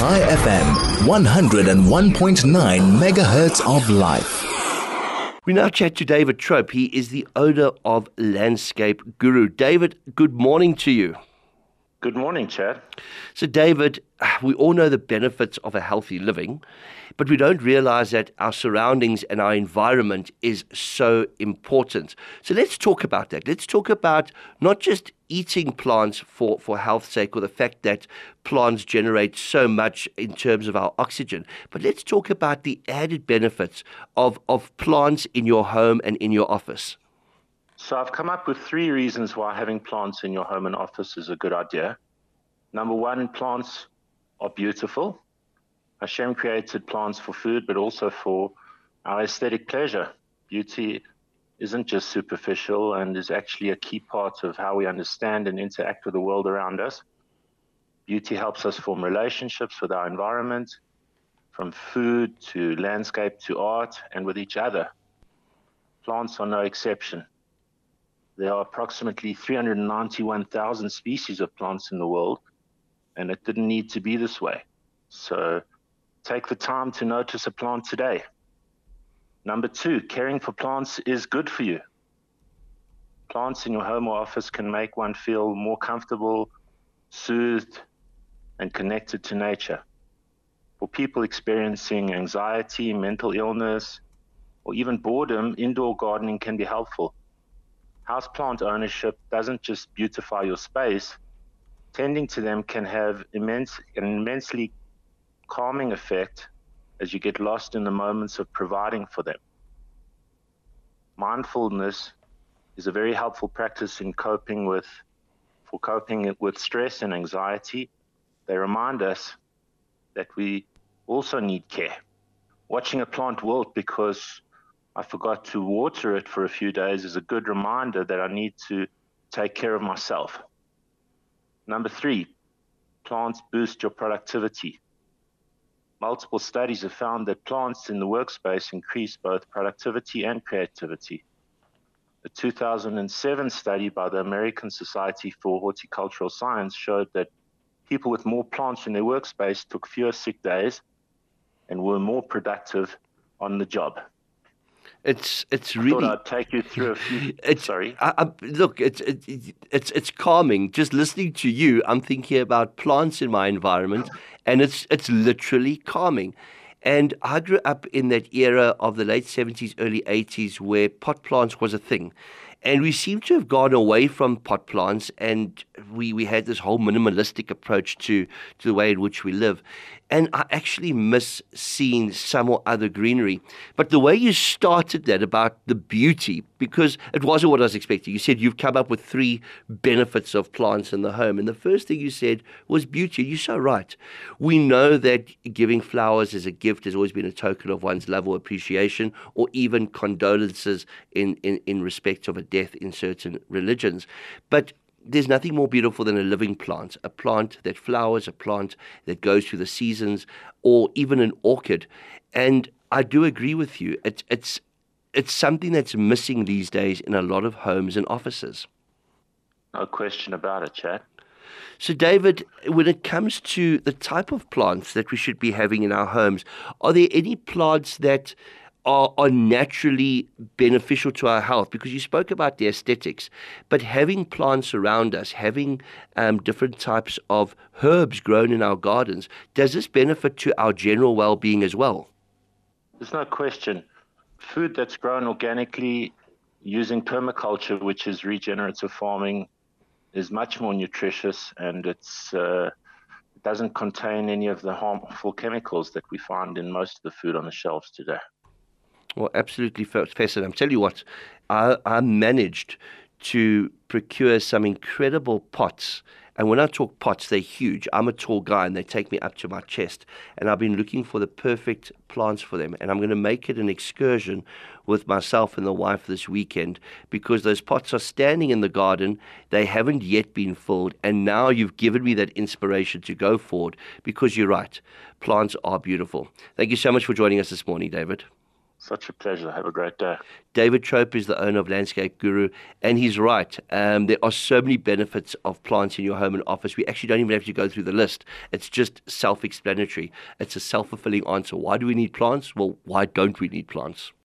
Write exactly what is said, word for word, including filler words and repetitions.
Chai F M, one oh one point nine megahertz of life. We now chat to David Trope. He is the owner of Landscape Guru. David, good morning to you. Good morning, Chad. So, David, we all know the benefits of a healthy living, but we don't realize that our surroundings and our environment is so important. So let's talk about that. Let's talk about not just eating plants for, for health's sake, or the fact that plants generate so much in terms of our oxygen, but let's talk about the added benefits of, of plants in your home and in your office. So I've come up with three reasons why having plants in your home and office is a good idea. Number one, plants are beautiful. Hashem created plants for food, but also for our aesthetic pleasure. Beauty isn't just superficial and is actually a key part of how we understand and interact with the world around us. Beauty helps us form relationships with our environment, from food to landscape to art, and with each other. Plants are no exception. There are approximately three hundred ninety-one thousand species of plants in the world, and it didn't need to be this way. So take the time to notice a plant today. Number two, caring for plants is good for you. Plants in your home or office can make one feel more comfortable, soothed, and connected to nature. For people experiencing anxiety, mental illness, or even boredom, indoor gardening can be helpful. Houseplant ownership doesn't just beautify your space. Tending to them can have immense, an immensely calming effect as you get lost in the moments of providing for them. Mindfulness is a very helpful practice in coping with, for coping with stress and anxiety. They remind us that we also need care. Watching a plant wilt because I forgot to water it for a few days is a good reminder that I need to take care of myself. Number three, plants boost your productivity. Multiple studies have found that plants in the workspace increase both productivity and creativity. A two thousand seven study by the American Society for Horticultural Science showed that people with more plants in their workspace took fewer sick days and were more productive on the job. It's it's I really. thought I'd take you through a few. It's, sorry. I, I, look, it's it, it's it's calming. Just listening to you, I'm thinking about plants in my environment, and it's it's literally calming. And I grew up in that era of the late seventies, early eighties, where pot plants was a thing. And we seem to have gone away from pot plants, and we, we had this whole minimalistic approach to, to the way in which we live. And I actually miss seeing some or other greenery. But the way you started that about the beauty, because it wasn't what I was expecting. You said you've come up with three benefits of plants in the home. And the first thing you said was beauty. You're so right. We know that giving flowers as a gift has always been a token of one's love or appreciation, or even condolences in, in, in respect of a death in certain religions. But there's nothing more beautiful than a living plant, a plant that flowers, a plant that goes through the seasons, or even an orchid. And I do agree with you. It's it's it's something that's missing these days in a lot of homes and offices. No question about it, Chad. So, David, when it comes to the type of plants that we should be having in our homes, are there any plants that Are, are naturally beneficial to our health? Because you spoke about the aesthetics, but having plants around us, having um, different types of herbs grown in our gardens, does this benefit to our general well-being as well? There's no question. Food that's grown organically using permaculture, which is regenerative farming, is much more nutritious, and it's uh, it doesn't contain any of the harmful chemicals that we find in most of the food on the shelves today. Well, absolutely fascinating. I'm telling you what, I, I managed to procure some incredible pots. And when I talk pots, they're huge. I'm a tall guy, and they take me up to my chest. And I've been looking for the perfect plants for them. And I'm going to make it an excursion with myself and the wife this weekend, because those pots are standing in the garden. They haven't yet been filled. And now you've given me that inspiration to go forward, because you're right. Plants are beautiful. Thank you so much for joining us this morning, David. Such a pleasure. Have a great day. David Trope is the owner of Landscape Guru, and he's right. Um, there are so many benefits of plants in your home and office. We actually don't even have to go through the list. It's just self-explanatory. It's a self-fulfilling answer. Why do we need plants? Well, why don't we need plants?